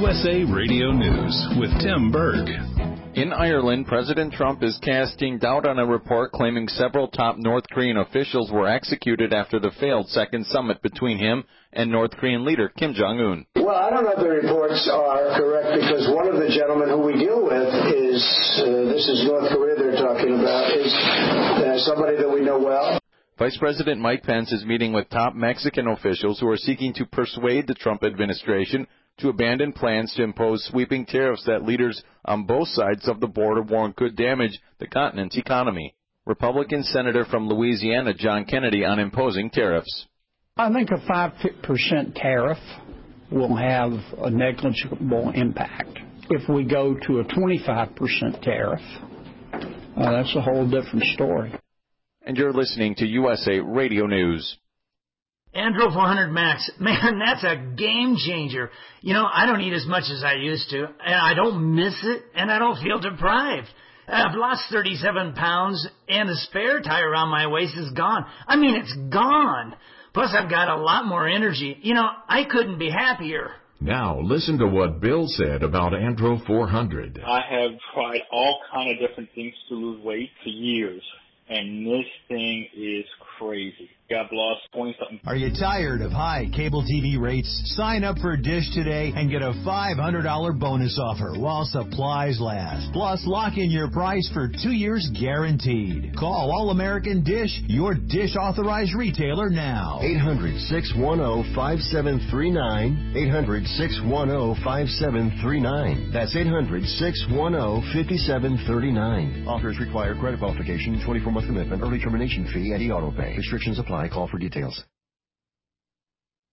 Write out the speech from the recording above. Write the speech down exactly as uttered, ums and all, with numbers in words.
U S A Radio News with Tim Berg. In Ireland, President Trump is casting doubt on a report claiming several top North Korean officials were executed after the failed second summit between him and North Korean leader Kim Jong-un. Well, I don't know if the reports are correct because one of the gentlemen who we deal with is, uh, this is North Korea they're talking about, is uh, somebody that we know well. Vice President Mike Pence is meeting with top Mexican officials who are seeking to persuade the Trump administration to abandon plans to impose sweeping tariffs that leaders on both sides of the border warn could damage the continent's economy. Republican Senator from Louisiana John Kennedy on imposing tariffs. I think a five percent tariff will have a negligible impact. If we go to a twenty-five percent tariff, uh, that's a whole different story. And you're listening to U S A Radio News. Andro four hundred Max, man, that's a game changer. You know, I don't eat as much as I used to, and I don't miss it, and I don't feel deprived. I've lost thirty-seven pounds, and the spare tie around my waist is gone. I mean, it's gone. Plus, I've got a lot more energy. You know, I couldn't be happier. Now, listen to what Bill said about Andro four hundred. I have tried all kind of different things to lose weight for years, and this thing is crazy. I've lost twenty-something. Are you tired of high cable T V rates? Sign up for Dish today and get a five hundred dollars bonus offer while supplies last. Plus, lock in your price for two years guaranteed. Call All-American Dish, your Dish authorized retailer now. eight hundred, six one zero, five seven three nine. eight hundred, six one zero, five seven three nine. That's eight hundred, six one zero, five seven three nine. Offers require credit qualification, twenty-four month commitment, early termination fee, and e-auto pay. Restrictions apply. Call for details.